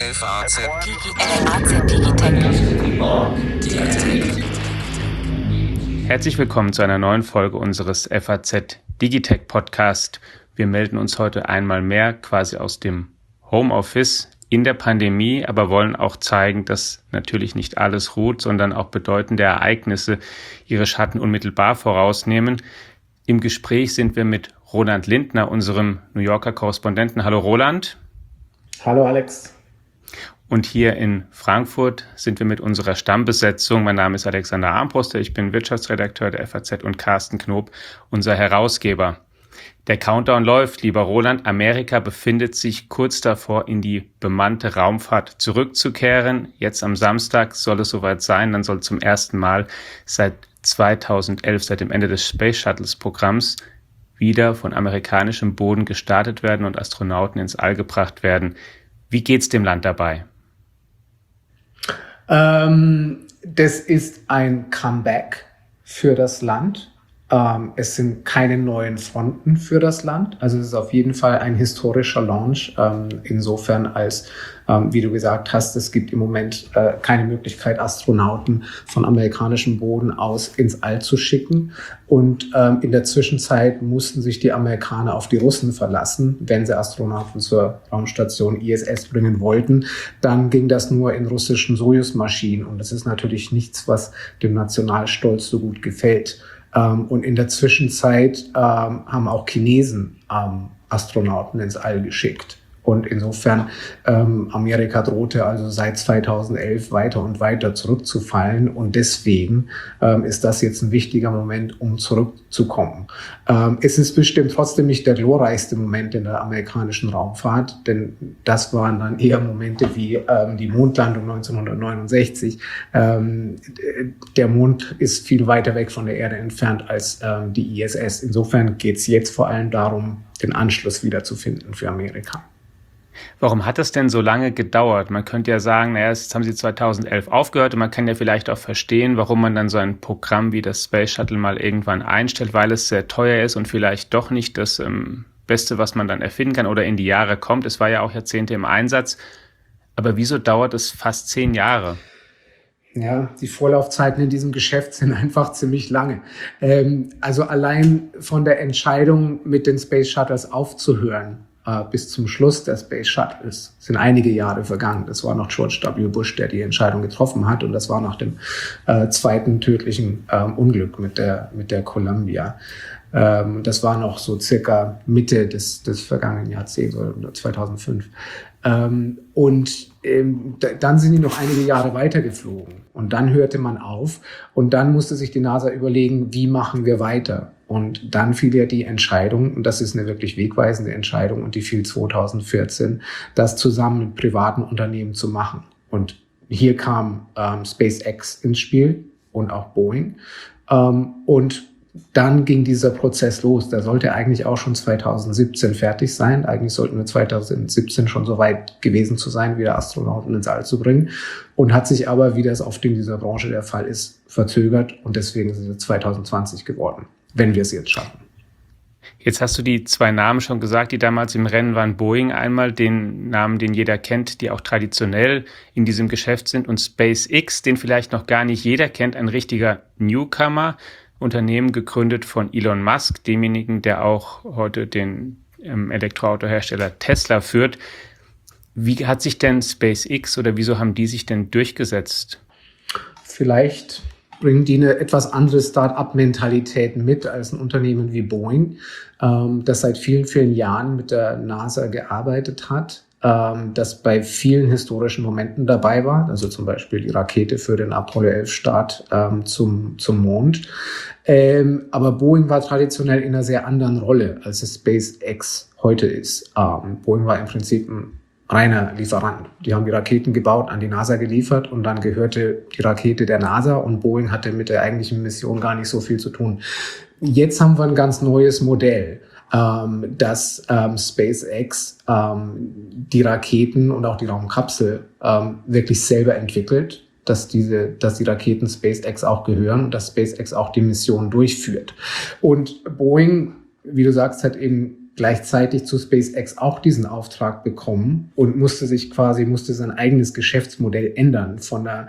FAZ Digitech. Herzlich willkommen zu einer neuen Folge unseres FAZ Digitech Podcast. Wir melden uns heute einmal mehr quasi aus dem Homeoffice in der Pandemie, aber wollen auch zeigen, dass natürlich nicht alles ruht, sondern auch bedeutende Ereignisse ihre Schatten unmittelbar vorausnehmen. Im Gespräch sind wir mit Roland Lindner, unserem New Yorker Korrespondenten. Hallo Roland. Hallo Alex. Und hier in Frankfurt sind wir mit unserer Stammbesetzung. Mein Name ist Alexander Armbruster, ich bin Wirtschaftsredakteur der FAZ und Carsten Knob, unser Herausgeber. Der Countdown läuft, lieber Roland. Amerika befindet sich kurz davor, in die bemannte Raumfahrt zurückzukehren. Jetzt am Samstag soll es soweit sein. Dann soll zum ersten Mal seit 2011, seit dem Ende des Space Shuttles Programms, wieder von amerikanischem Boden gestartet werden und Astronauten ins All gebracht werden. Wie geht's dem Land dabei? Das ist ein Comeback für das Land. Es sind keine neuen Fronten für das Land. Also es ist auf jeden Fall ein historischer Launch. Insofern als, wie du gesagt hast, es gibt im Moment keine Möglichkeit, Astronauten von amerikanischem Boden aus ins All zu schicken. Und in der Zwischenzeit mussten sich die Amerikaner auf die Russen verlassen. Wenn sie Astronauten zur Raumstation ISS bringen wollten, dann ging das nur in russischen Sojus-Maschinen. Und das ist natürlich nichts, was dem Nationalstolz so gut gefällt. Und in der Zwischenzeit haben auch Chinesen Astronauten ins All geschickt. Und insofern, Amerika drohte also seit 2011 weiter und weiter zurückzufallen. Und deswegen ist das jetzt ein wichtiger Moment, um zurückzukommen. Es ist bestimmt trotzdem nicht der glorreichste Moment in der amerikanischen Raumfahrt, denn das waren dann eher Momente wie die Mondlandung 1969. Der Mond ist viel weiter weg von der Erde entfernt als die ISS. Insofern geht es jetzt vor allem darum, den Anschluss wiederzufinden für Amerika. Warum hat das denn so lange gedauert? Man könnte ja sagen, naja, jetzt haben sie 2011 aufgehört und man kann ja vielleicht auch verstehen, warum man dann so ein Programm wie das Space Shuttle mal irgendwann einstellt, weil es sehr teuer ist und vielleicht doch nicht das Beste, was man dann erfinden kann oder in die Jahre kommt. Es war ja auch Jahrzehnte im Einsatz. Aber wieso dauert es fast 10 Jahre? Ja, die Vorlaufzeiten in diesem Geschäft sind einfach ziemlich lange. Also allein von der Entscheidung, mit den Space Shuttles aufzuhören, bis zum Schluss der Space Shuttles sind einige Jahre vergangen. Das war noch George W. Bush, der die Entscheidung getroffen hat. Und das war nach dem zweiten tödlichen Unglück mit der Columbia. Das war noch so circa Mitte des vergangenen Jahrzehnts, oder 2005. Dann sind die noch einige Jahre weitergeflogen. Und dann hörte man auf. Und dann musste sich die NASA überlegen, wie machen wir weiter? Und dann fiel ja die Entscheidung, und das ist eine wirklich wegweisende Entscheidung, und die fiel 2014, das zusammen mit privaten Unternehmen zu machen. Und hier kam SpaceX ins Spiel und auch Boeing. Und dann ging dieser Prozess los. Der sollte eigentlich auch schon 2017 fertig sein. Eigentlich sollten wir 2017 schon so weit gewesen zu sein, wieder Astronauten ins All zu bringen. Und hat sich aber, wie das oft in dieser Branche der Fall ist, verzögert. Und deswegen ist es 2020 geworden, wenn wir es jetzt schaffen. Jetzt hast du die 2 Namen schon gesagt, die damals im Rennen waren. Boeing einmal, den Namen, den jeder kennt, die auch traditionell in diesem Geschäft sind. Und SpaceX, den vielleicht noch gar nicht jeder kennt, ein richtiger Newcomer. Unternehmen gegründet von Elon Musk, demjenigen, der auch heute den Elektroautohersteller Tesla führt. Wie hat sich denn SpaceX oder wieso haben die sich denn durchgesetzt? Vielleicht bringen die eine etwas andere Start-up-Mentalität mit als ein Unternehmen wie Boeing, das seit vielen, vielen Jahren mit der NASA gearbeitet hat, das bei vielen historischen Momenten dabei war, also zum Beispiel die Rakete für den Apollo 11 Start zum Mond. Aber Boeing war traditionell in einer sehr anderen Rolle, als es SpaceX heute ist. Boeing war im Prinzip ein reiner Lieferant. Die haben die Raketen gebaut, an die NASA geliefert und dann gehörte die Rakete der NASA und Boeing hatte mit der eigentlichen Mission gar nicht so viel zu tun. Jetzt haben wir ein ganz neues Modell, dass SpaceX die Raketen und auch die Raumkapsel wirklich selber entwickelt, dass die Raketen SpaceX auch gehören und dass SpaceX auch die Mission durchführt. Und Boeing, wie du sagst, hat eben gleichzeitig zu SpaceX auch diesen Auftrag bekommen und musste sein eigenes Geschäftsmodell ändern von einer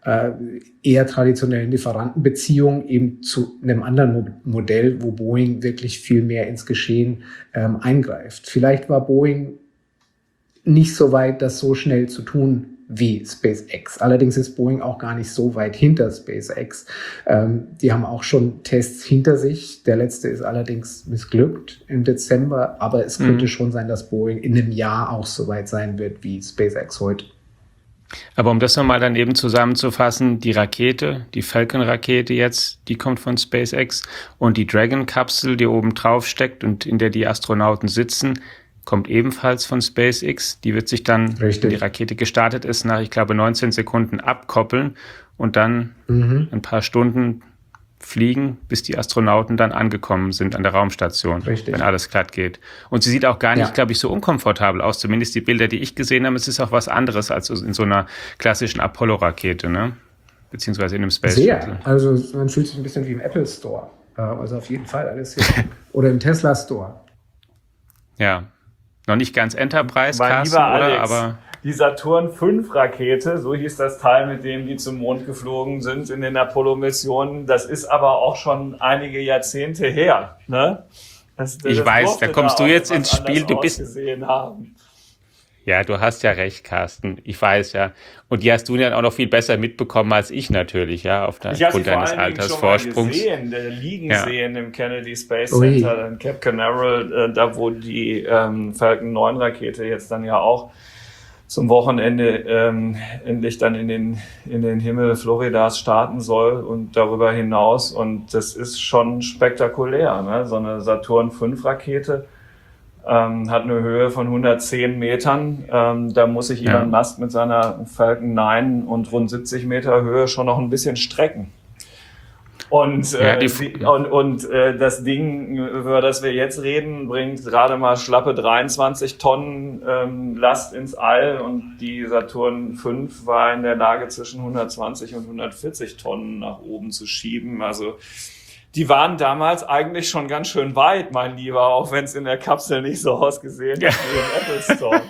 eher traditionellen Lieferantenbeziehung eben zu einem anderen Modell, wo Boeing wirklich viel mehr ins Geschehen eingreift. Vielleicht war Boeing nicht so weit, das so schnell zu tun wie SpaceX. Allerdings ist Boeing auch gar nicht so weit hinter SpaceX. Die haben auch schon Tests hinter sich. Der letzte ist allerdings missglückt im Dezember. Aber es könnte schon sein, dass Boeing in einem Jahr auch so weit sein wird wie SpaceX heute. Aber um das nochmal dann eben zusammenzufassen, die Rakete, die Falcon-Rakete jetzt, die kommt von SpaceX und die Dragon-Kapsel, die oben drauf steckt und in der die Astronauten sitzen, kommt ebenfalls von SpaceX. Die wird sich dann, wenn die Rakete gestartet ist, nach, ich glaube, 19 Sekunden abkoppeln und dann ein paar Stunden fliegen, bis die Astronauten dann angekommen sind an der Raumstation, wenn alles glatt geht. Und sie sieht auch gar nicht, glaube ich, so unkomfortabel aus. Zumindest die Bilder, die ich gesehen habe, es ist auch was anderes als in so einer klassischen Apollo-Rakete, ne? Beziehungsweise in einem Space Shuttle. Sehr. Also man fühlt sich ein bisschen wie im Apple Store. Also auf jeden Fall alles hier. Oder im Tesla Store. Ja. Noch nicht ganz Enterprise, Carsten, oder? Alex, aber die Saturn-5-Rakete, so hieß das Teil, mit dem die zum Mond geflogen sind in den Apollo-Missionen, das ist aber auch schon einige Jahrzehnte her. Ne? Ich weiß, da kommst du jetzt ins Spiel. Du bist. Haben. Ja, du hast ja recht, Carsten. Ich weiß, ja. Und die hast du dann auch noch viel besser mitbekommen als ich natürlich, ja, aufgrund deines Altersvorsprungs. Ich habe sie liegen sehen im Kennedy Space Center in Cape Canaveral, da wo die Falcon 9 Rakete jetzt dann ja auch zum Wochenende endlich dann in den Himmel Floridas starten soll und darüber hinaus. Und das ist schon spektakulär, ne? So eine Saturn-5-Rakete. Hat eine Höhe von 110 Metern. Da muss sich Elon Musk mit seiner Falcon 9 und rund 70 Meter Höhe schon noch ein bisschen strecken. Und das Ding, über das wir jetzt reden, bringt gerade mal schlappe 23 Tonnen Last ins All und die Saturn V war in der Lage, zwischen 120 und 140 Tonnen nach oben zu schieben. Also die waren damals eigentlich schon ganz schön weit, mein Lieber, auch wenn es in der Kapsel nicht so ausgesehen hat wie im Apple Store.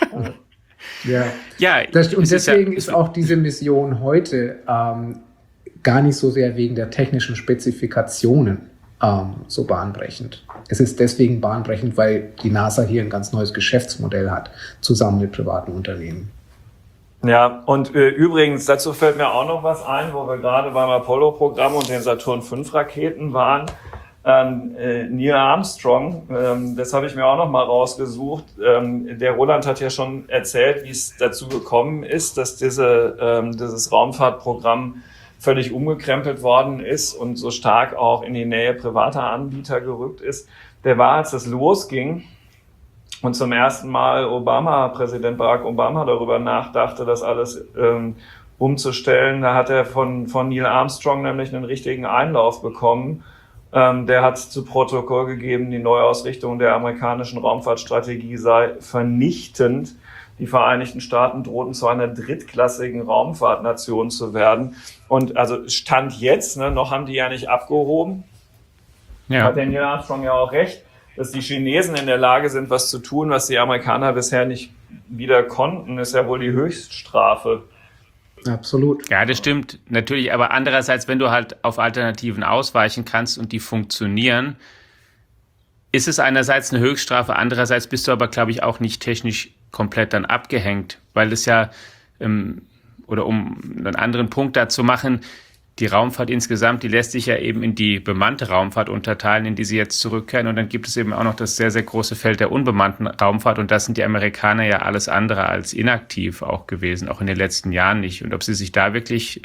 Und deswegen ist auch diese Mission heute gar nicht so sehr wegen der technischen Spezifikationen so bahnbrechend. Es ist deswegen bahnbrechend, weil die NASA hier ein ganz neues Geschäftsmodell hat, zusammen mit privaten Unternehmen. Ja, und übrigens, dazu fällt mir auch noch was ein, wo wir gerade beim Apollo-Programm und den Saturn-5-Raketen waren. Neil Armstrong, das habe ich mir auch noch mal rausgesucht. Der Roland hat ja schon erzählt, wie es dazu gekommen ist, dass dieses Raumfahrtprogramm völlig umgekrempelt worden ist und so stark auch in die Nähe privater Anbieter gerückt ist. Der war, als das losging, und zum ersten Mal Präsident Barack Obama darüber nachdachte, das alles umzustellen. Da hat er von Neil Armstrong nämlich einen richtigen Einlauf bekommen. Der hat zu Protokoll gegeben, die Neuausrichtung der amerikanischen Raumfahrtstrategie sei vernichtend. Die Vereinigten Staaten drohten zu einer drittklassigen Raumfahrtnation zu werden. Und also Stand jetzt, ne, noch haben die ja nicht abgehoben. Ja. Hat der Neil Armstrong ja auch recht, dass die Chinesen in der Lage sind, was zu tun, was die Amerikaner bisher nicht wieder konnten, ist ja wohl die Höchststrafe. Absolut. Ja, das stimmt natürlich. Aber andererseits, wenn du halt auf Alternativen ausweichen kannst und die funktionieren, ist es einerseits eine Höchststrafe, andererseits bist du aber, glaube ich, auch nicht technisch komplett dann abgehängt, weil es ja, oder um einen anderen Punkt dazu machen, die Raumfahrt insgesamt, die lässt sich ja eben in die bemannte Raumfahrt unterteilen, in die sie jetzt zurückkehren. Und dann gibt es eben auch noch das sehr, sehr große Feld der unbemannten Raumfahrt. Und das sind die Amerikaner ja alles andere als inaktiv auch gewesen, auch in den letzten Jahren nicht. Und ob sie sich da wirklich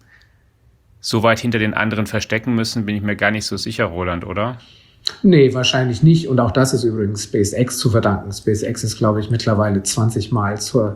so weit hinter den anderen verstecken müssen, bin ich mir gar nicht so sicher, Roland, oder? Nee, wahrscheinlich nicht. Und auch das ist übrigens SpaceX zu verdanken. SpaceX ist, glaube ich, mittlerweile 20 Mal zur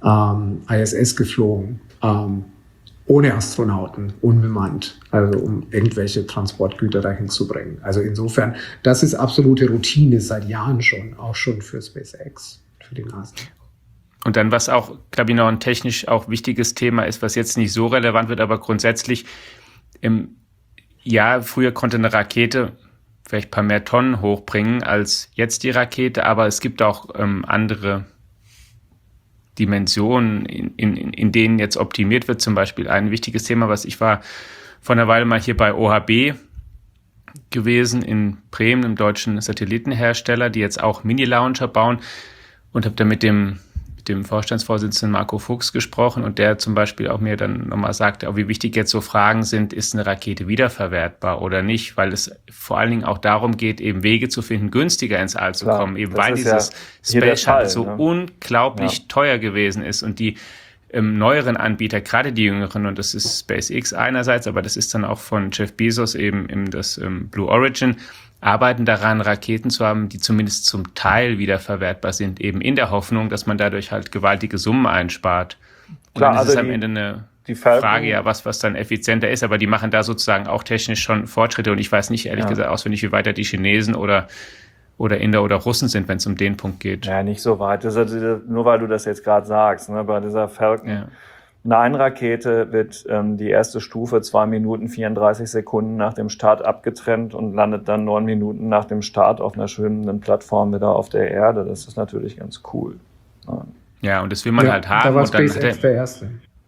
ISS geflogen. Ohne Astronauten, unbemannt, also um irgendwelche Transportgüter dahin zu bringen. Also insofern, das ist absolute Routine seit Jahren schon, auch schon für SpaceX, für die NASA. Und dann, was auch, glaube ich, noch ein technisch auch wichtiges Thema ist, was jetzt nicht so relevant wird, aber grundsätzlich, früher konnte eine Rakete vielleicht ein paar mehr Tonnen hochbringen als jetzt die Rakete, aber es gibt auch andere Dimensionen, in denen jetzt optimiert wird. Zum Beispiel ein wichtiges Thema, ich war vor einer Weile mal hier bei OHB gewesen in Bremen, einem deutschen Satellitenhersteller, die jetzt auch Mini-Launcher bauen, und habe da mit dem Vorstandsvorsitzenden Marco Fuchs gesprochen, und der zum Beispiel auch mir dann nochmal sagte, auch wie wichtig jetzt so Fragen sind, ist eine Rakete wiederverwertbar oder nicht, weil es vor allen Dingen auch darum geht, eben Wege zu finden, günstiger ins All zu kommen, eben weil dieses Space Shuttle so unglaublich teuer gewesen ist, und die neueren Anbieter, gerade die jüngeren, und das ist SpaceX einerseits, aber das ist dann auch von Jeff Bezos eben das Blue Origin, arbeiten daran, Raketen zu haben, die zumindest zum Teil wiederverwertbar sind, eben in der Hoffnung, dass man dadurch halt gewaltige Summen einspart. Und klar, dann ist es am Ende eine Frage, ja, was dann effizienter ist, aber die machen da sozusagen auch technisch schon Fortschritte, und ich weiß nicht, ehrlich gesagt, auswendig, wie weiter die Chinesen oder Inder oder Russen sind, wenn es um den Punkt geht. Ja, nicht so weit. Nur weil du das jetzt gerade sagst, ne, bei dieser Falcon 9 Rakete wird die erste Stufe 2 Minuten 34 Sekunden nach dem Start abgetrennt und landet dann 9 Minuten nach dem Start auf einer schwimmenden Plattform wieder auf der Erde. Das ist natürlich ganz cool. Ja, und das will man halt haben. Da war und dann SpaceX der Erste.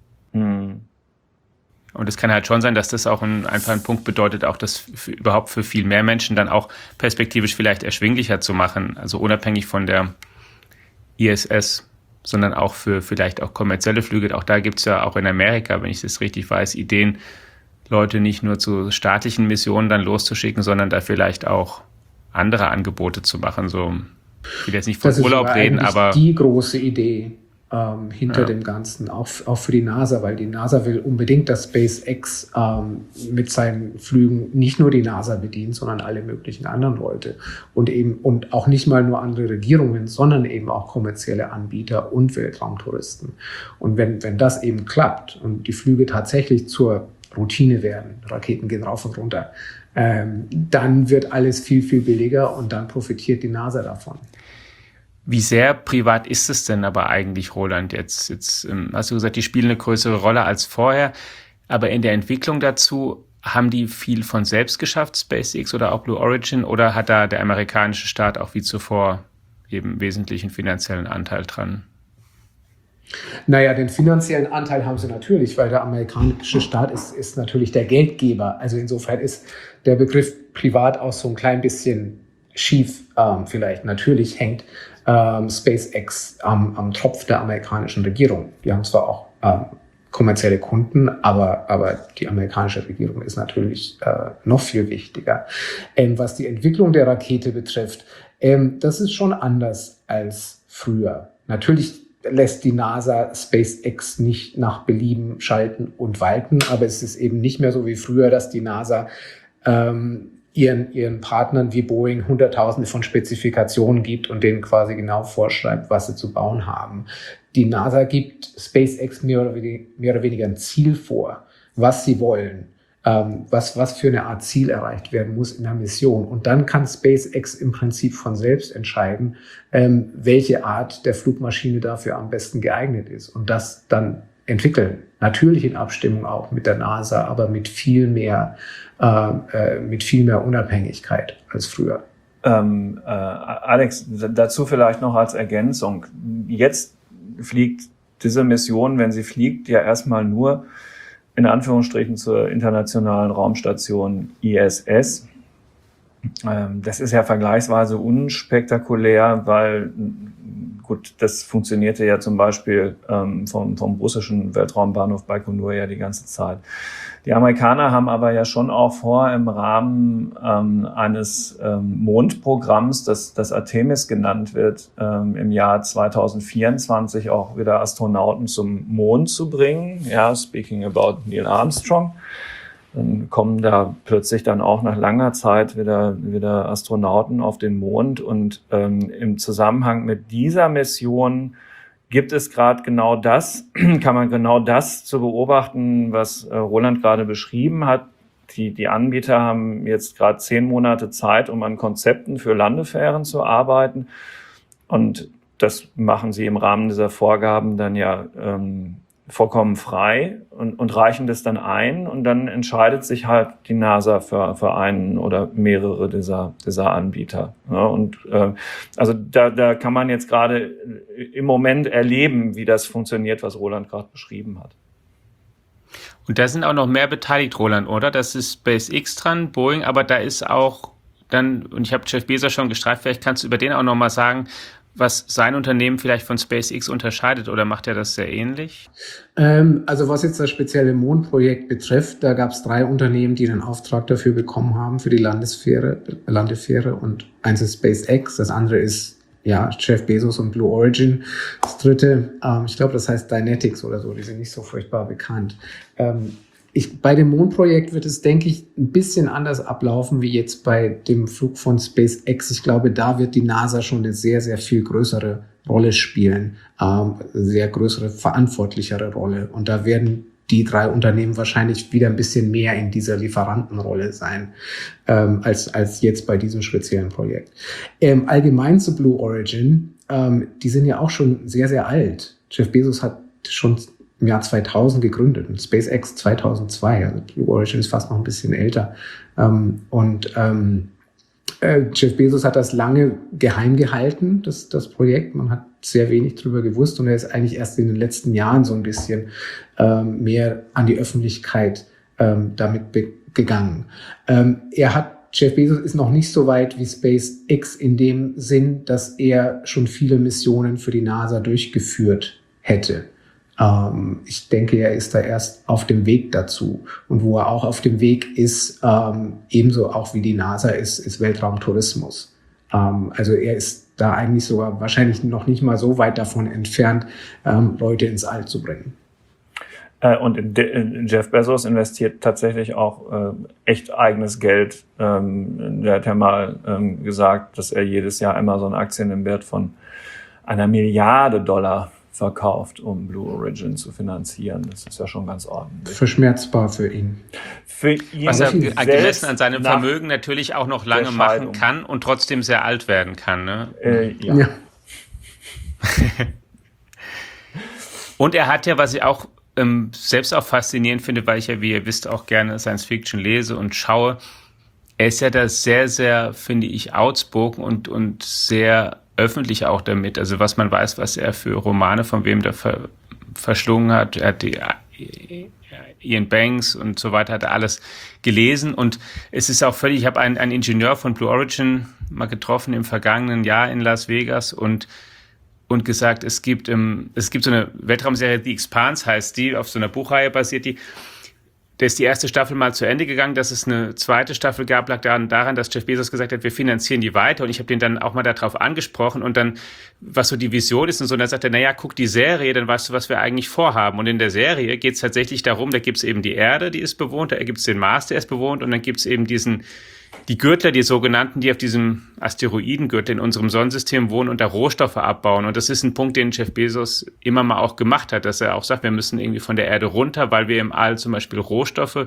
Und es kann halt schon sein, dass das auch einfach ein Punkt bedeutet, auch das überhaupt für viel mehr Menschen dann auch perspektivisch vielleicht erschwinglicher zu machen, also unabhängig von der ISS, sondern auch für vielleicht auch kommerzielle Flüge. Auch da gibt es ja auch in Amerika, wenn ich das richtig weiß, Ideen, Leute nicht nur zu staatlichen Missionen dann loszuschicken, sondern da vielleicht auch andere Angebote zu machen. So, ich will jetzt nicht von Urlaub reden, aber die große Idee hinter dem Ganzen, auch für die NASA, weil die NASA will unbedingt, dass SpaceX mit seinen Flügen nicht nur die NASA bedient, sondern alle möglichen anderen Leute und auch nicht mal nur andere Regierungen, sondern eben auch kommerzielle Anbieter und Weltraumtouristen. Und wenn das eben klappt und die Flüge tatsächlich zur Routine werden, Raketen gehen rauf und runter, dann wird alles viel, viel billiger, und dann profitiert die NASA davon. Wie sehr privat ist es denn aber eigentlich, Roland? Jetzt hast du gesagt, die spielen eine größere Rolle als vorher. Aber in der Entwicklung dazu, haben die viel von selbst geschafft, SpaceX oder auch Blue Origin? Oder hat da der amerikanische Staat auch wie zuvor eben wesentlichen finanziellen Anteil dran? Naja, den finanziellen Anteil haben sie natürlich, weil der amerikanische Staat ist natürlich der Geldgeber. Also insofern ist der Begriff privat auch so ein klein bisschen schief vielleicht. Natürlich hängt SpaceX am Tropf der amerikanischen Regierung. Die haben zwar auch kommerzielle Kunden, aber die amerikanische Regierung ist natürlich noch viel wichtiger. Was die Entwicklung der Rakete betrifft, das ist schon anders als früher. Natürlich lässt die NASA SpaceX nicht nach Belieben schalten und walten, aber es ist eben nicht mehr so wie früher, dass die NASA ihren Partnern wie Boeing Hunderttausende von Spezifikationen gibt und denen quasi genau vorschreibt, was sie zu bauen haben. Die NASA gibt SpaceX mehr oder weniger ein Ziel vor, was sie wollen, was für eine Art Ziel erreicht werden muss in der Mission. Und dann kann SpaceX im Prinzip von selbst entscheiden, welche Art der Flugmaschine dafür am besten geeignet ist, und das dann entwickeln. Natürlich in Abstimmung auch mit der NASA, aber mit viel mehr Unabhängigkeit als früher. Alex, dazu vielleicht noch als Ergänzung. Jetzt fliegt diese Mission, wenn sie fliegt, ja erstmal nur in Anführungsstrichen zur internationalen Raumstation ISS. Das ist ja vergleichsweise unspektakulär, weil gut, das funktionierte ja zum Beispiel vom russischen Weltraumbahnhof Baikonur ja die ganze Zeit. Die Amerikaner haben aber ja schon auch vor, im Rahmen eines Mondprogramms, das Artemis genannt wird, im Jahr 2024 auch wieder Astronauten zum Mond zu bringen. Ja, speaking about Neil Armstrong. Dann kommen da plötzlich dann auch nach langer Zeit wieder Astronauten auf den Mond. Und im Zusammenhang mit dieser Mission gibt es gerade genau das, kann man genau das zu beobachten, was Roland gerade beschrieben hat. Die Anbieter haben jetzt gerade 10 Monate Zeit, um an Konzepten für Landefähren zu arbeiten. Und das machen sie im Rahmen dieser Vorgaben dann ja vollkommen frei und reichen das dann ein und dann entscheidet sich halt die NASA für einen oder mehrere dieser Anbieter. Ja, und also da kann man jetzt gerade im Moment erleben, wie das funktioniert, was Roland gerade beschrieben hat. Und da sind auch noch mehr beteiligt, Roland, oder? Das ist SpaceX dran, Boeing, aber da ist auch dann, und ich habe Jeff Bezos schon gestreift, vielleicht kannst du über den auch noch mal sagen, was sein Unternehmen vielleicht von SpaceX unterscheidet, oder macht er das sehr ähnlich? Also was jetzt das spezielle Mondprojekt betrifft, da gab es 3 Unternehmen, die den Auftrag dafür bekommen haben, für die Landefähre, und eins ist SpaceX, das andere ist Jeff Bezos und Blue Origin. Das dritte, ich glaube, das heißt Dynetics oder so, die sind nicht so furchtbar bekannt. Bei dem Mondprojekt wird es, denke ich, ein bisschen anders ablaufen wie jetzt bei dem Flug von SpaceX. Ich glaube, da wird die NASA schon eine sehr, sehr viel größere Rolle spielen, sehr größere, verantwortlichere Rolle. Und da werden die 3 Unternehmen wahrscheinlich wieder ein bisschen mehr in dieser Lieferantenrolle sein, als jetzt bei diesem speziellen Projekt. Allgemein zu Blue Origin, die sind ja auch schon sehr, sehr alt. Jeff Bezos hat schon im Jahr 2000 gegründet und SpaceX 2002. Also Blue Origin ist fast noch ein bisschen älter. Jeff Bezos hat das lange geheim gehalten, das Projekt. Man hat sehr wenig drüber gewusst und er ist eigentlich erst in den letzten Jahren so ein bisschen mehr an die Öffentlichkeit damit gegangen. Jeff Bezos ist noch nicht so weit wie SpaceX in dem Sinn, dass er schon viele Missionen für die NASA durchgeführt hätte. Ich denke, er ist da erst auf dem Weg dazu. Und wo er auch auf dem Weg ist, ebenso auch wie die NASA, ist Weltraumtourismus. Also er ist da eigentlich sogar wahrscheinlich noch nicht mal so weit davon entfernt, Leute ins All zu bringen. Und Jeff Bezos investiert tatsächlich auch echt eigenes Geld. Der hat ja mal gesagt, dass er jedes Jahr Amazon-Aktien im Wert von $1 Milliarde verkauft, um Blue Origin zu finanzieren. Das ist ja schon ganz ordentlich. Verschmerzbar für ihn. Für ihn was er gemessen an seinem Vermögen natürlich auch noch lange machen kann und trotzdem sehr alt werden kann. Ne? Ja. Und er hat ja, was ich auch selbst auch faszinierend finde, weil ich ja, wie ihr wisst, auch gerne Science-Fiction lese und schaue, er ist ja da sehr, sehr, finde ich, outspoken und sehr öffentlich auch damit. Also was man weiß, was er für Romane von wem da verschlungen hat. Er hat die Ian Banks und so weiter, hat er alles gelesen. Und es ist auch völlig, ich habe einen Ingenieur von Blue Origin mal getroffen im vergangenen Jahr in Las Vegas und gesagt, es gibt so eine Weltraumserie, The Expanse heißt die, auf so einer Buchreihe basiert die. Da ist die erste Staffel mal zu Ende gegangen, dass es eine zweite Staffel gab, lag daran, dass Jeff Bezos gesagt hat, wir finanzieren die weiter, und ich habe den dann auch mal darauf angesprochen und dann, was so die Vision ist und so, und dann sagt er, naja, guck die Serie, dann weißt du, was wir eigentlich vorhaben. Und in der Serie geht es tatsächlich darum, da gibt es eben die Erde, die ist bewohnt, da gibt es den Mars, der ist bewohnt, und dann gibt es eben die Gürtler, die sogenannten, die auf diesem Asteroidengürtel in unserem Sonnensystem wohnen und da Rohstoffe abbauen. Und das ist ein Punkt, den Jeff Bezos immer mal auch gemacht hat, dass er auch sagt, wir müssen irgendwie von der Erde runter, weil wir im All zum Beispiel Rohstoffe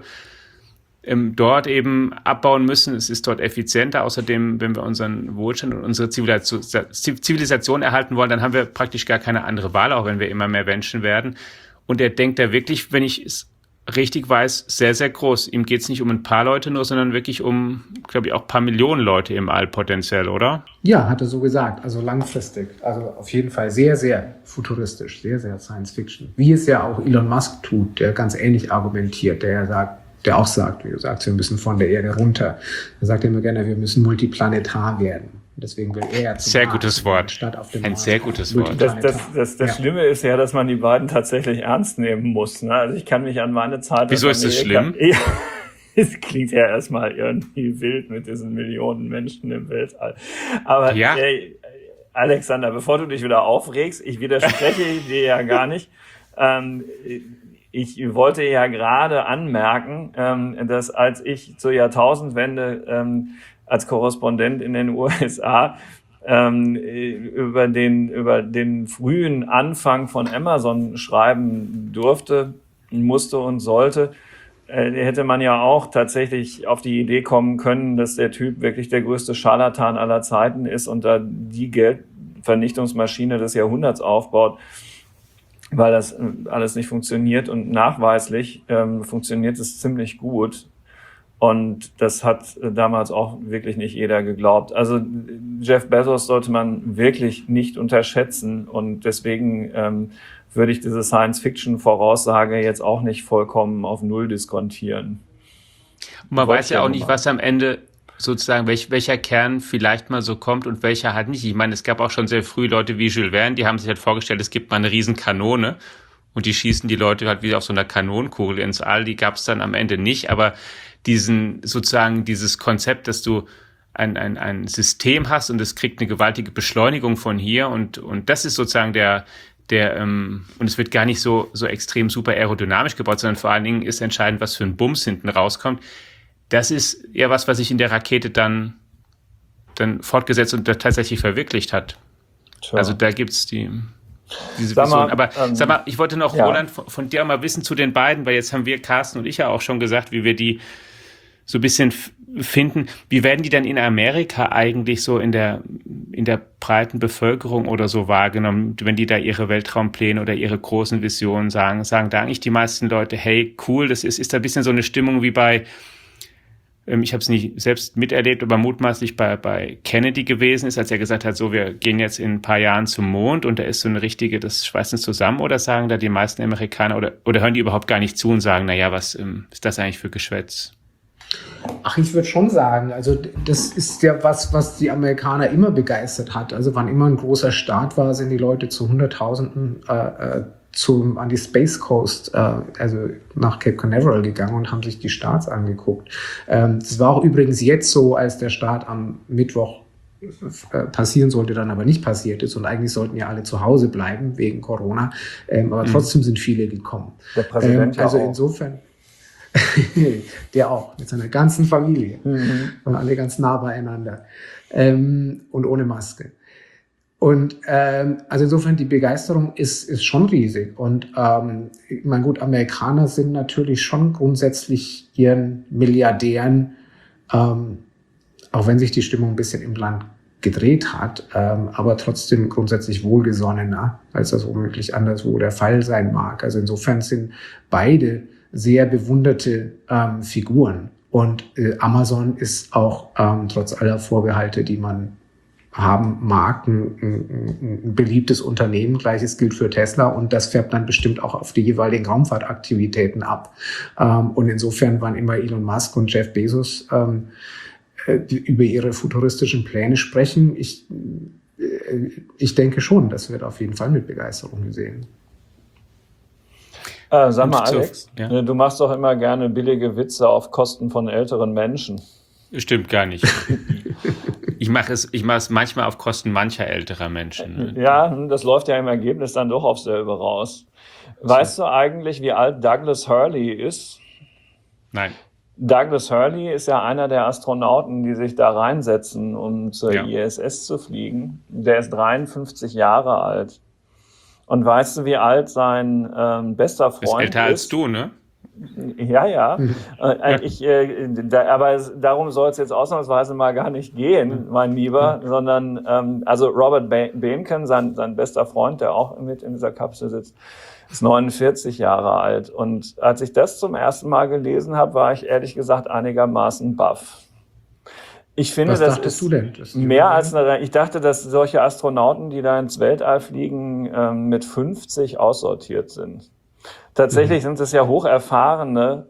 dort eben abbauen müssen. Es ist dort effizienter. Außerdem, wenn wir unseren Wohlstand und unsere Zivilisation erhalten wollen, dann haben wir praktisch gar keine andere Wahl, auch wenn wir immer mehr Menschen werden. Und er denkt da wirklich, wenn ich es richtig weiß, sehr, sehr groß. Ihm geht es nicht um ein paar Leute nur, sondern wirklich um, glaube ich, auch ein paar Millionen Leute im All potenziell, oder? Ja, hat er so gesagt. Also langfristig. Also auf jeden Fall sehr, sehr futuristisch, sehr, sehr Science-Fiction. Wie es ja auch Elon Musk tut, der ganz ähnlich argumentiert, der auch sagt, wie du sagst, wir müssen von der Erde runter. Er sagt immer gerne, wir müssen multiplanetar werden. Deswegen will er ja sehr gutes Wort. Statt auf dem Ein Mars sehr gutes Wort. Das Schlimme ist ja, dass man die beiden tatsächlich ernst nehmen muss. Ne? Also ich kann mich an meine Zeit... Wieso ist das schlimm? Ja, es klingt ja erstmal irgendwie wild mit diesen Millionen Menschen im Weltall. Aber ja. Alexander, bevor du dich wieder aufregst, ich widerspreche dir ja gar nicht. Ich wollte ja gerade anmerken, dass als ich zur Jahrtausendwende als Korrespondent in den USA über den frühen Anfang von Amazon schreiben musste und sollte, hätte man ja auch tatsächlich auf die Idee kommen können, dass der Typ wirklich der größte Scharlatan aller Zeiten ist und da die Geldvernichtungsmaschine des Jahrhunderts aufbaut. weil das alles nicht funktioniert und nachweislich funktioniert es ziemlich gut. Und das hat damals auch wirklich nicht jeder geglaubt. Also Jeff Bezos sollte man wirklich nicht unterschätzen und deswegen würde ich diese Science-Fiction-Voraussage jetzt auch nicht vollkommen auf Null diskontieren. Und man weiß ja auch nicht, was am Ende sozusagen, welcher Kern vielleicht mal so kommt und welcher halt nicht. Ich meine, es gab auch schon sehr früh Leute wie Jules Verne, die haben sich halt vorgestellt, es gibt mal eine Riesenkanone und die schießen die Leute halt wieder auf so einer Kanonenkugel ins All. Die gab es dann am Ende nicht, aber dieses Konzept, dass du ein System hast und es kriegt eine gewaltige Beschleunigung von hier und das ist sozusagen und es wird gar nicht so extrem super aerodynamisch gebaut, sondern vor allen Dingen ist entscheidend, was für ein Bums hinten rauskommt. Das ist eher was sich in der Rakete dann fortgesetzt und tatsächlich verwirklicht hat. Tja. Also da gibt's diese Vision. Aber sag mal, ich wollte noch, Roland, von dir mal wissen zu den beiden, weil jetzt haben wir, Carsten und ich ja auch schon gesagt, wie wir die so ein bisschen finden. Wie werden die dann in Amerika eigentlich so in der breiten Bevölkerung oder so wahrgenommen, wenn die da ihre Weltraumpläne oder ihre großen Visionen sagen da eigentlich die meisten Leute, hey, cool, das ist da ein bisschen so eine Stimmung wie bei, ich habe es nicht selbst miterlebt, aber mutmaßlich bei Kennedy gewesen ist, als er gesagt hat, so, wir gehen jetzt in ein paar Jahren zum Mond und da ist so eine richtige, das schweißt uns zusammen, oder sagen da die meisten Amerikaner oder hören die überhaupt gar nicht zu und sagen, naja, was ist das eigentlich für Geschwätz? Ach, ich würde schon sagen, also das ist ja was die Amerikaner immer begeistert hat. Also wann immer ein großer Staat war, sind die Leute zu Hunderttausenden an die Space Coast, also nach Cape Canaveral gegangen und haben sich die Starts angeguckt. Das war auch übrigens jetzt so, als der Start am Mittwoch passieren sollte, dann aber nicht passiert ist und eigentlich sollten ja alle zu Hause bleiben wegen Corona, aber trotzdem sind viele gekommen. Der Präsident also auch. Insofern der auch, mit seiner ganzen Familie. Und alle ganz nah beieinander. Und ohne Maske. Und also insofern, die Begeisterung ist schon riesig. Und ich meine, gut, Amerikaner sind natürlich schon grundsätzlich ihren Milliardären, auch wenn sich die Stimmung ein bisschen im Land gedreht hat, aber trotzdem grundsätzlich wohlgesonnener, als das womöglich anderswo der Fall sein mag. Also insofern sind beide sehr bewunderte Figuren. Und Amazon ist auch trotz aller Vorbehalte, die man haben mag, ein beliebtes Unternehmen. Gleiches gilt für Tesla und das färbt dann bestimmt auch auf die jeweiligen Raumfahrtaktivitäten ab. Und insofern, wann immer Elon Musk und Jeff Bezos über ihre futuristischen Pläne sprechen, ich denke schon, das wird auf jeden Fall mit Begeisterung gesehen. Sag mal, Alex, du machst doch immer gerne billige Witze auf Kosten von älteren Menschen. Stimmt gar nicht. Ich mache es manchmal auf Kosten mancher älterer Menschen. Ja, das läuft ja im Ergebnis dann doch auf selbe raus. Weißt du eigentlich, wie alt Douglas Hurley ist? Nein. Douglas Hurley ist ja einer der Astronauten, die sich da reinsetzen, um zur ISS zu fliegen. Der ist 53 Jahre alt. Und weißt du, wie alt sein bester Freund ist? Ist älter als du, ne? Ja. Aber darum soll es jetzt ausnahmsweise mal gar nicht gehen, mein Lieber, sondern also Robert Behnken, sein bester Freund, der auch mit in dieser Kapsel sitzt, ist 49 Jahre alt. Und als ich das zum ersten Mal gelesen habe, war ich ehrlich gesagt einigermaßen baff. Ich finde, was dachtest du denn? Mehr als ich dachte, dass solche Astronauten, die da ins Weltall fliegen, mit 50 aussortiert sind. Tatsächlich sind es ja hocherfahrene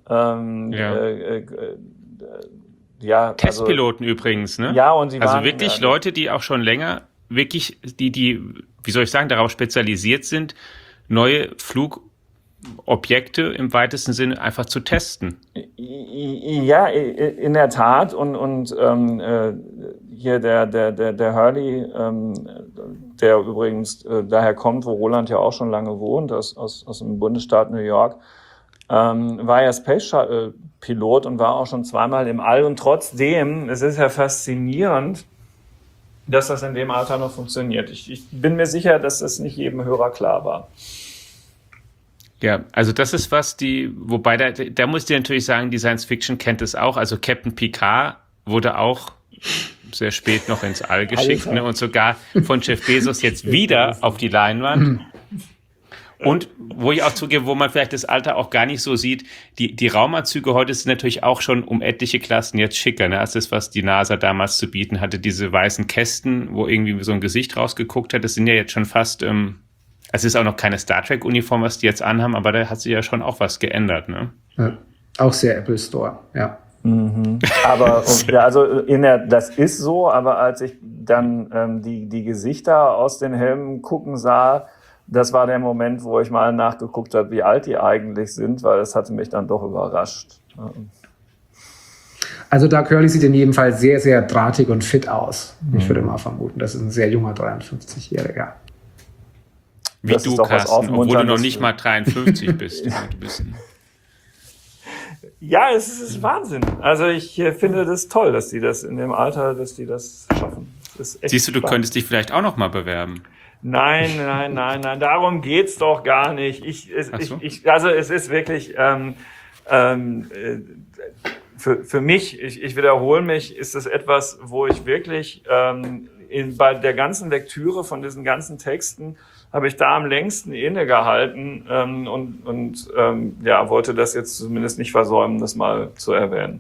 Testpiloten übrigens, ne? Ja, und sie also waren wirklich Leute, die auch schon länger wirklich die wie soll ich sagen, darauf spezialisiert sind, neue Flugobjekte im weitesten Sinne einfach zu testen. Ja, in der Tat. Und hier der Hurley, der übrigens daher kommt, wo Roland ja auch schon lange wohnt, aus dem Bundesstaat New York, war ja Space Shuttle Pilot und war auch schon zweimal im All. Und trotzdem, es ist ja faszinierend, dass das in dem Alter noch funktioniert. Ich bin mir sicher, dass das nicht jedem Hörer klar war. Ja, also das ist wobei da muss ich dir natürlich sagen, die Science Fiction kennt es auch. Also Captain Picard wurde auch sehr spät noch ins All geschickt, ne? Und sogar von Jeff Bezos jetzt wieder auf die Leinwand. Und wo ich auch zugebe, wo man vielleicht das Alter auch gar nicht so sieht, die Raumanzüge heute sind natürlich auch schon um etliche Klassen jetzt schicker, ne, als das, was die NASA damals zu bieten hatte. Diese weißen Kästen, wo irgendwie so ein Gesicht rausgeguckt hat, das sind ja jetzt schon fast, es ist auch noch keine Star Trek-Uniform, was die jetzt anhaben, aber da hat sich ja schon auch was geändert, ne? Ja, auch sehr Apple Store, ja. Aber also das ist so, aber als ich dann die Gesichter aus den Helmen gucken sah, das war der Moment, wo ich mal nachgeguckt habe, wie alt die eigentlich sind, weil das hatte mich dann doch überrascht. Also Doug Hurley sieht in jedem Fall sehr, sehr drahtig und fit aus. Ich würde mal vermuten, das ist ein sehr junger 53-Jähriger. Wie du, Carsten, obwohl du noch nicht mal 53 bist. Du bist ja, es ist Wahnsinn. Also ich finde das toll, dass die das in dem Alter, dass die das schaffen. Das ist echt Siehst du, du spannend. könntest dich vielleicht auch noch mal bewerben. Nein, darum geht's doch gar nicht. Also es ist wirklich für mich, ich wiederhole mich, ist es etwas, wo ich wirklich bei der ganzen Lektüre von diesen ganzen Texten habe ich da am längsten innegehalten und wollte das jetzt zumindest nicht versäumen, das mal zu erwähnen.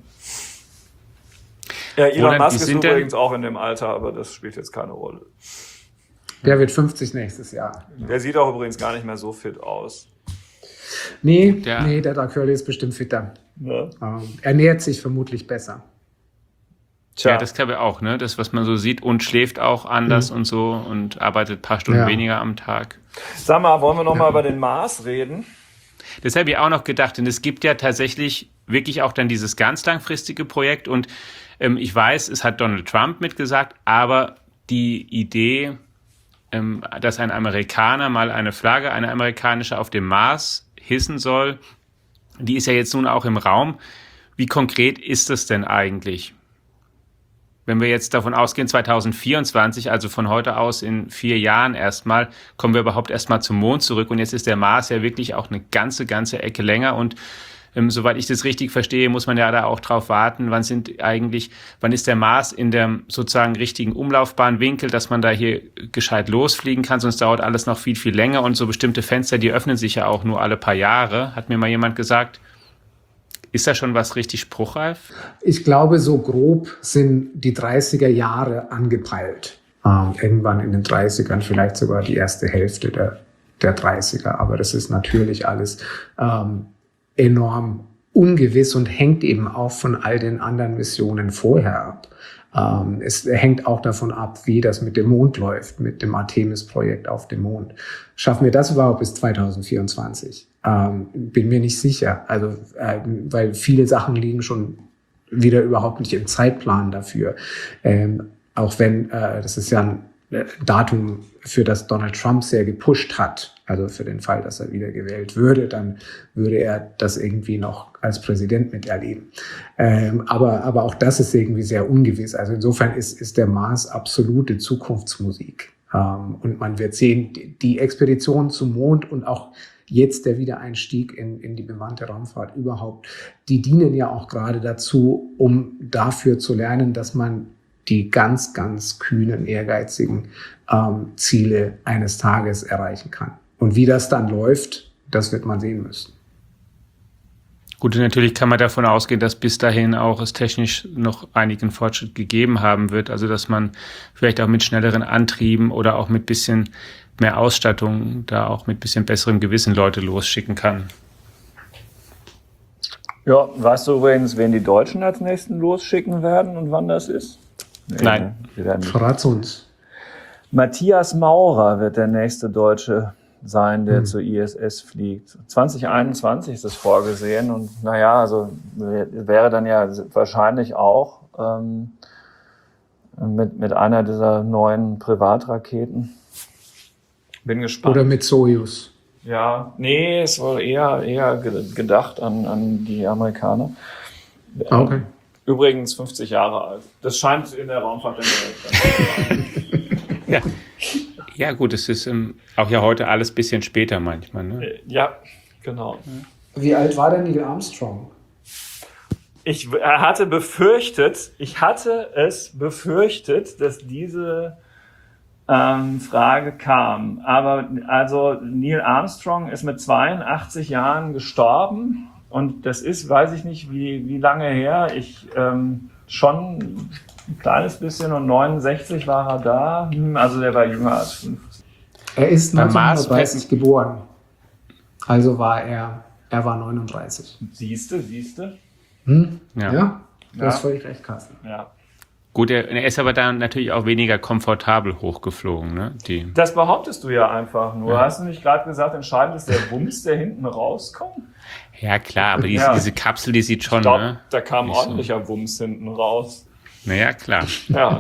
Ja, Elon Musk ist übrigens auch in dem Alter, aber das spielt jetzt keine Rolle. Der wird 50 nächstes Jahr. Der sieht auch übrigens gar nicht mehr so fit aus. Nee, der Doug Hurley ist bestimmt fitter. Ne? Ernährt sich vermutlich besser. Tja. Ja, das glaube ich auch, ne? Das, was man so sieht, und schläft auch anders und so und arbeitet ein paar Stunden weniger am Tag. Sag mal, wollen wir noch mal über den Mars reden? Das habe ich auch noch gedacht, denn es gibt ja tatsächlich wirklich auch dann dieses ganz langfristige Projekt und ich weiß, es hat Donald Trump mitgesagt, aber die Idee, dass ein Amerikaner mal eine Flagge, eine amerikanische, auf dem Mars hissen soll, die ist ja jetzt nun auch im Raum. Wie konkret ist das denn eigentlich? Wenn wir jetzt davon ausgehen, 2024, also von heute aus in 4 Jahren erstmal, kommen wir überhaupt erstmal zum Mond zurück. Und jetzt ist der Mars ja wirklich auch eine ganze Ecke länger. Und soweit ich das richtig verstehe, muss man ja da auch drauf warten, wann ist der Mars in dem sozusagen richtigen Umlaufbahnwinkel, dass man da hier gescheit losfliegen kann, sonst dauert alles noch viel, viel länger und so bestimmte Fenster, die öffnen sich ja auch nur alle paar Jahre, hat mir mal jemand gesagt. Ist da schon was richtig spruchreif? Ich glaube, so grob sind die 30er Jahre angepeilt. Irgendwann in den 30ern, vielleicht sogar die erste Hälfte der 30er. Aber das ist natürlich alles enorm ungewiss und hängt eben auch von all den anderen Missionen vorher ab. Es hängt auch davon ab, wie das mit dem Mond läuft, mit dem Artemis-Projekt auf dem Mond. Schaffen wir das überhaupt bis 2024? Bin mir nicht sicher. Also, weil viele Sachen liegen schon wieder überhaupt nicht im Zeitplan dafür. Auch wenn, das ist ja ein Datum, für das Donald Trump sehr gepusht hat. Also für den Fall, dass er wieder gewählt würde, dann würde er das irgendwie noch als Präsident miterleben. Aber auch das ist irgendwie sehr ungewiss. Also insofern ist der Mars absolute Zukunftsmusik. Und man wird sehen, die Expedition zum Mond und auch jetzt der Wiedereinstieg in die bemannte Raumfahrt überhaupt, die dienen ja auch gerade dazu, um dafür zu lernen, dass man die ganz, ganz kühnen, ehrgeizigen Ziele eines Tages erreichen kann. Und wie das dann läuft, das wird man sehen müssen. Gut, und natürlich kann man davon ausgehen, dass bis dahin auch es technisch noch einigen Fortschritt gegeben haben wird. Also dass man vielleicht auch mit schnelleren Antrieben oder auch mit bisschen mehr Ausstattung da auch mit bisschen besserem Gewissen Leute losschicken kann. Ja, weißt du übrigens, wen die Deutschen als nächsten losschicken werden und wann das ist? Nee, Nein. Verrat's uns. Matthias Maurer wird der nächste Deutsche sein, der zur ISS fliegt. 2021 ist es vorgesehen und also wäre dann ja wahrscheinlich auch mit einer dieser neuen Privatraketen. Bin gespannt. Oder mit Soyuz. Ja, nee, es war eher gedacht an die Amerikaner. Okay. Übrigens 50 Jahre alt. Das scheint in der Raumfahrt Ja. Ja, gut, es ist auch ja heute alles ein bisschen später manchmal. Ne? Ja, genau. Wie alt war denn Neil Armstrong? Ich hatte es befürchtet, dass diese Frage kam. Aber also Neil Armstrong ist mit 82 Jahren gestorben und das ist, weiß ich nicht, wie lange her. Schon ein kleines bisschen und 69 war er da. Also der war jünger als 50. Er ist 1930 geboren. Also er war 39. Siehste. Ja, du hast völlig recht, Carsten. Ja. Gut, er ist aber dann natürlich auch weniger komfortabel hochgeflogen. Ne? Das behauptest du ja einfach nur. Ja. Hast du nicht gerade gesagt, entscheidend ist der Wumms, der hinten rauskommt? Ja, klar, aber diese Kapsel, die sieht schon... Ich glaub, ne? Da kam ordentlicher Wumms hinten raus. Naja, klar. Ja.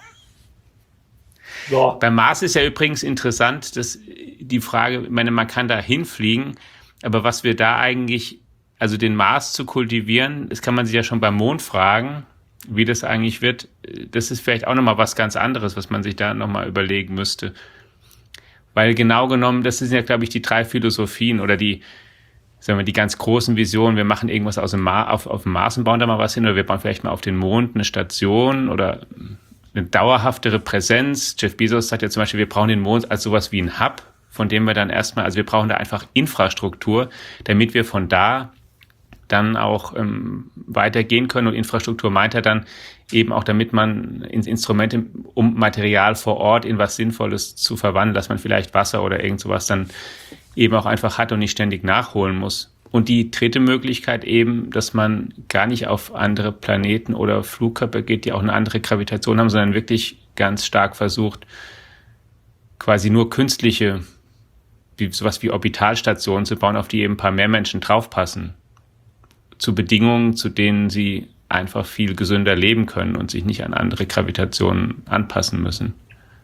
So. Beim Mars ist ja übrigens interessant, dass die Frage, man kann da hinfliegen, aber was wir da eigentlich, also den Mars zu kultivieren, das kann man sich ja schon beim Mond fragen, wie das eigentlich wird. Das ist vielleicht auch nochmal was ganz anderes, was man sich da nochmal überlegen müsste. Weil genau genommen, das sind ja, glaube ich, die 3 Philosophien oder die ganz großen Visionen. Wir machen irgendwas auf dem Mars und bauen da mal was hin, oder wir bauen vielleicht mal auf den Mond eine Station oder eine dauerhaftere Präsenz. Jeff Bezos sagt ja zum Beispiel, wir brauchen den Mond als sowas wie ein Hub, von dem wir dann erstmal, also wir brauchen da einfach Infrastruktur, damit wir von da dann auch weitergehen können. Und Infrastruktur meint er dann eben auch, damit man Instrumente, um Material vor Ort in was Sinnvolles zu verwandeln, dass man vielleicht Wasser oder irgend sowas dann eben auch einfach hat und nicht ständig nachholen muss. Und die dritte Möglichkeit eben, dass man gar nicht auf andere Planeten oder Flugkörper geht, die auch eine andere Gravitation haben, sondern wirklich ganz stark versucht, quasi nur künstliche, sowas wie Orbitalstationen zu bauen, auf die eben ein paar mehr Menschen draufpassen. Zu Bedingungen, zu denen sie einfach viel gesünder leben können und sich nicht an andere Gravitationen anpassen müssen.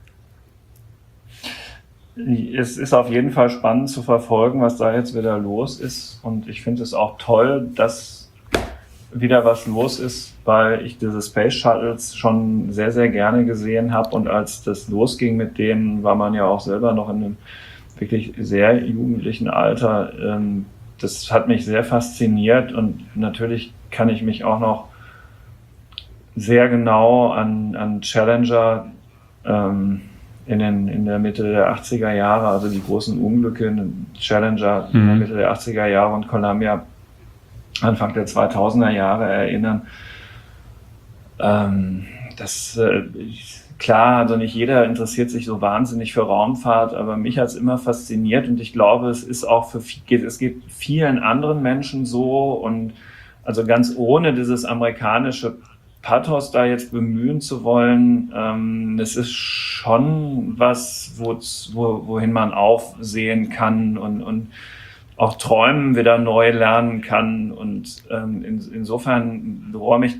Es ist auf jeden Fall spannend zu verfolgen, was da jetzt wieder los ist. Und ich finde es auch toll, dass wieder was los ist, weil ich diese Space Shuttles schon sehr, sehr gerne gesehen habe. Und als das losging mit denen, war man ja auch selber noch in einem wirklich sehr jugendlichen Alter. Das hat mich sehr fasziniert und natürlich kann ich mich auch noch sehr genau an Challenger in der Mitte der 80er Jahre, also die großen Unglücke, Challenger in der Mitte der 80er Jahre und Columbia Anfang der 2000er Jahre erinnern. Klar, also nicht jeder interessiert sich so wahnsinnig für Raumfahrt, aber mich hat es immer fasziniert und ich glaube, es geht vielen anderen Menschen so und also ganz ohne dieses amerikanische Pathos da jetzt bemühen zu wollen, es ist schon was, wohin man aufsehen kann und auch träumen wieder neu lernen kann und insofern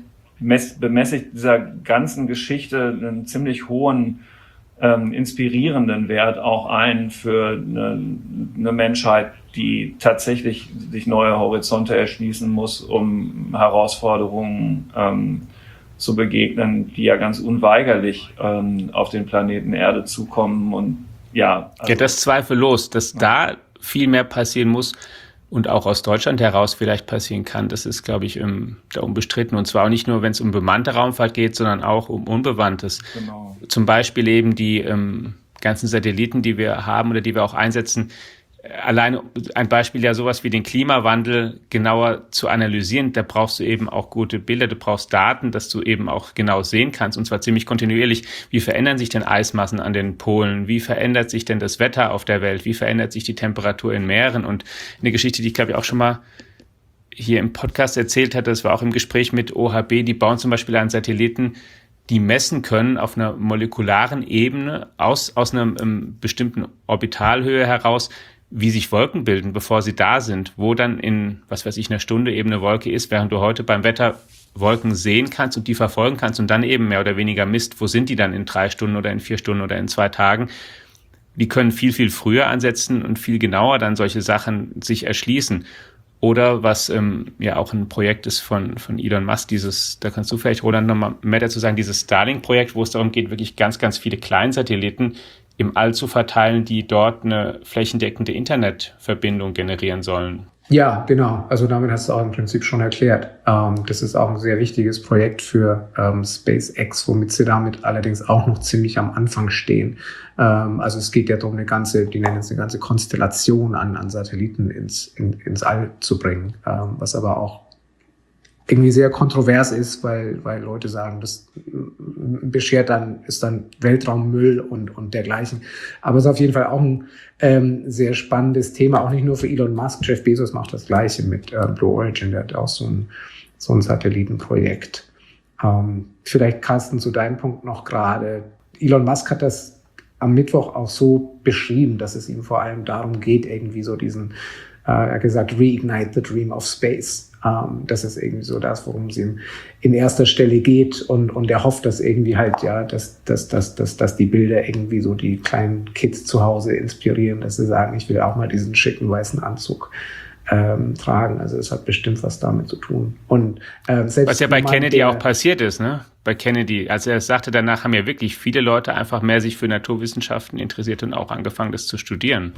bemesse ich dieser ganzen Geschichte einen ziemlich hohen, inspirierenden Wert auch ein für eine Menschheit, die tatsächlich sich neue Horizonte erschließen muss, um Herausforderungen zu begegnen, die ja ganz unweigerlich auf den Planeten Erde zukommen. Und ja, ja, das zweifellos, dass da viel mehr passieren muss und auch aus Deutschland heraus vielleicht passieren kann. Das ist, glaube ich, da unbestritten. Und zwar auch nicht nur, wenn es um bemannte Raumfahrt geht, sondern auch um Unbemanntes. Genau. Zum Beispiel eben die ganzen Satelliten, die wir haben oder die wir auch einsetzen. Alleine ein Beispiel ja sowas wie den Klimawandel genauer zu analysieren, da brauchst du eben auch gute Bilder, du brauchst Daten, dass du eben auch genau sehen kannst und zwar ziemlich kontinuierlich. Wie verändern sich denn Eismassen an den Polen? Wie verändert sich denn das Wetter auf der Welt? Wie verändert sich die Temperatur in Meeren? Und eine Geschichte, die ich glaube ich auch schon mal hier im Podcast erzählt hatte, das war auch im Gespräch mit OHB, die bauen zum Beispiel einen Satelliten, die messen können auf einer molekularen Ebene aus einer bestimmten Orbitalhöhe heraus, wie sich Wolken bilden, bevor sie da sind, wo dann in, was weiß ich, einer Stunde eben eine Wolke ist, während du heute beim Wetter Wolken sehen kannst und die verfolgen kannst und dann eben mehr oder weniger misst, wo sind die dann in 3 Stunden oder in 4 Stunden oder in 2 Tagen. Die können viel, viel früher ansetzen und viel genauer dann solche Sachen sich erschließen. Oder was ja auch ein Projekt ist von Elon Musk, da kannst du vielleicht, Roland, noch mal mehr dazu sagen, dieses Starlink-Projekt, wo es darum geht, wirklich ganz, ganz viele Kleinsatelliten, im All zu verteilen, die dort eine flächendeckende Internetverbindung generieren sollen. Ja, genau. Also damit hast du auch im Prinzip schon erklärt. Das ist auch ein sehr wichtiges Projekt für SpaceX, womit sie damit allerdings auch noch ziemlich am Anfang stehen. Also es geht ja darum, die nennen es eine ganze Konstellation an Satelliten ins All zu bringen, was aber auch irgendwie sehr kontrovers ist, weil Leute sagen, das ist dann Weltraummüll und dergleichen. Aber es ist auf jeden Fall auch ein sehr spannendes Thema, auch nicht nur für Elon Musk. Jeff Bezos macht das Gleiche mit Blue Origin, der hat auch so ein Satellitenprojekt. Vielleicht, Carsten, zu deinem Punkt noch gerade. Elon Musk hat das am Mittwoch auch so beschrieben, dass es ihm vor allem darum geht, irgendwie so er hat gesagt, reignite the dream of space. Das ist irgendwie so das, worum es ihm in erster Stelle geht. Und er hofft, dass irgendwie halt, ja, dass die Bilder irgendwie so die kleinen Kids zu Hause inspirieren, dass sie sagen, ich will auch mal diesen schicken weißen Anzug tragen. Also es hat bestimmt was damit zu tun. Und selbst was ja bei Kennedy auch passiert ist, ne? Bei Kennedy, als er es sagte, danach haben ja wirklich viele Leute einfach mehr sich für Naturwissenschaften interessiert und auch angefangen, das zu studieren.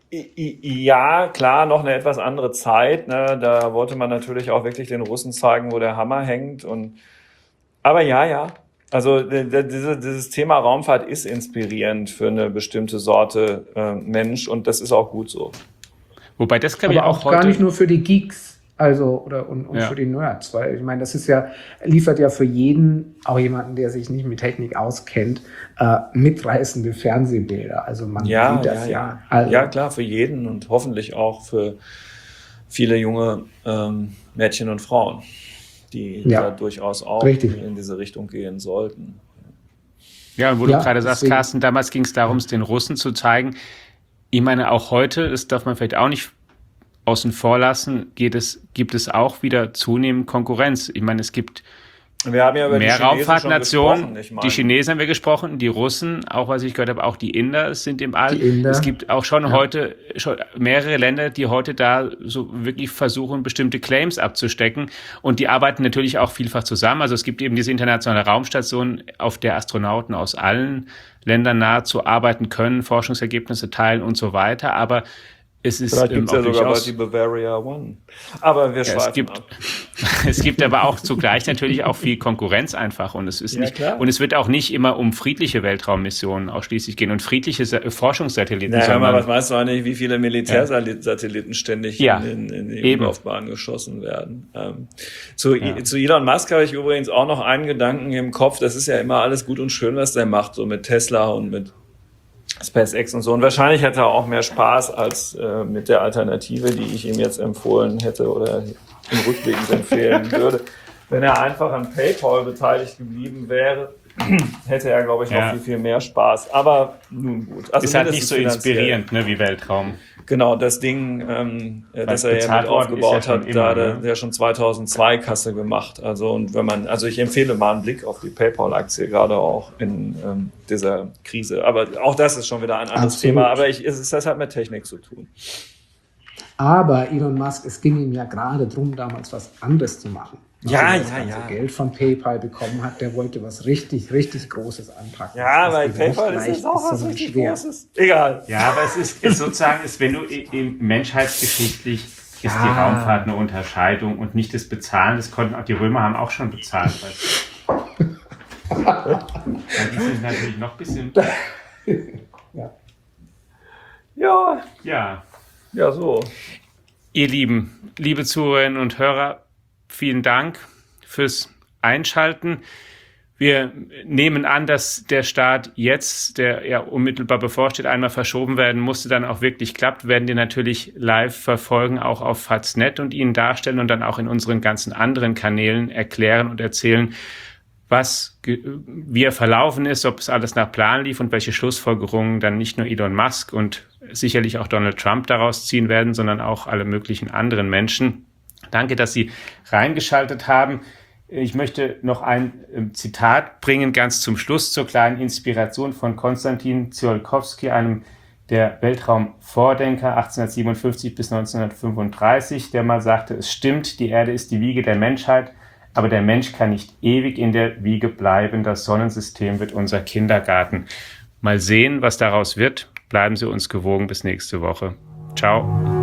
Ja, klar, noch eine etwas andere Zeit. Ne? Da wollte man natürlich auch wirklich den Russen zeigen, wo der Hammer hängt. Aber ja. Also dieses Thema Raumfahrt ist inspirierend für eine bestimmte Sorte Mensch und das ist auch gut so. Wobei das glaube ich auch heute gar nicht nur für die Geeks, also und für die Nerds, weil ich meine, das ist ja, liefert ja für jeden, auch jemanden, der sich nicht mit Technik auskennt, mitreißende Fernsehbilder. Also man sieht das ja. Also, ja, klar, für jeden und hoffentlich auch für viele junge Mädchen und Frauen, die da durchaus auch in diese Richtung gehen sollten. Ja, und wo du gerade sagst, Carsten, damals ging es darum, es den Russen zu zeigen. Ich meine, auch heute, das darf man vielleicht auch nicht außen vor lassen, gibt es auch wieder zunehmend Konkurrenz. Ich meine, es gibt wir haben ja über mehr Raumfahrtnationen. Die Chinesen haben wir gesprochen, die Russen, auch was ich gehört habe, auch die Inder sind im All. Es gibt auch schon heute schon mehrere Länder, die heute da so wirklich versuchen, bestimmte Claims abzustecken. Und die arbeiten natürlich auch vielfach zusammen. Also es gibt eben diese internationale Raumstation, auf der Astronauten aus allen Ländern nahezu arbeiten können, Forschungsergebnisse teilen und so weiter. Aber es ist vielleicht gibt es ja sogar bald die Bavaria One. Aber wir schweifen ab. Es gibt aber auch zugleich natürlich auch viel Konkurrenz einfach. Und es ist und es wird auch nicht immer um friedliche Weltraummissionen ausschließlich gehen und friedliche Forschungssatelliten. Naja, aber was weißt du eigentlich, wie viele Militärsatelliten ständig in die Umlaufbahn geschossen werden? Zu Elon Musk habe ich übrigens auch noch einen Gedanken im Kopf. Das ist ja immer alles gut und schön, was der macht, so mit Tesla und mit SpaceX und so. Und wahrscheinlich hätte er auch mehr Spaß als mit der Alternative, die ich ihm jetzt empfohlen hätte oder im Rückblick empfehlen würde. Wenn er einfach an PayPal beteiligt geblieben wäre, hätte er, glaube ich, noch viel mehr Spaß. Aber nun gut. Also ist halt nicht so inspirierend, ne, wie Weltraum. Genau, das Ding, das er ja mit aufgebaut hat, da hat er schon 2002 Kasse gemacht. Also und ich empfehle mal einen Blick auf die PayPal-Aktie, gerade auch in dieser Krise. Aber auch das ist schon wieder ein anderes Thema. Aber das hat mit Technik zu tun. Aber Elon Musk, es ging ihm ja gerade darum, damals was anderes zu machen. Als er Geld von PayPal bekommen hat, der wollte was richtig, richtig Großes anpacken. Ja, weil PayPal ist jetzt auch was richtig Großes. Egal. Ja, aber es ist sozusagen, wenn du menschheitsgeschichtlich ist die Raumfahrt eine Unterscheidung und nicht das Bezahlen. Das konnten auch die Römer haben auch schon bezahlt. Die sind natürlich noch ein bisschen. Ja, so. Ihr Lieben, liebe Zuhörerinnen und Hörer, vielen Dank fürs Einschalten. Wir nehmen an, dass der Start jetzt, der ja unmittelbar bevorsteht, einmal verschoben werden musste, dann auch wirklich klappt. Werden wir natürlich live verfolgen, auch auf Faz.net und Ihnen darstellen und dann auch in unseren ganzen anderen Kanälen erklären und erzählen, wie er verlaufen ist, ob es alles nach Plan lief und welche Schlussfolgerungen dann nicht nur Elon Musk und sicherlich auch Donald Trump daraus ziehen werden, sondern auch alle möglichen anderen Menschen. Danke, dass Sie reingeschaltet haben. Ich möchte noch ein Zitat bringen, ganz zum Schluss, zur kleinen Inspiration von Konstantin Tsiolkovsky, einem der Weltraumvordenker 1857 bis 1935, der mal sagte, es stimmt, die Erde ist die Wiege der Menschheit, aber der Mensch kann nicht ewig in der Wiege bleiben. Das Sonnensystem wird unser Kindergarten. Mal sehen, was daraus wird. Bleiben Sie uns gewogen bis nächste Woche. Ciao.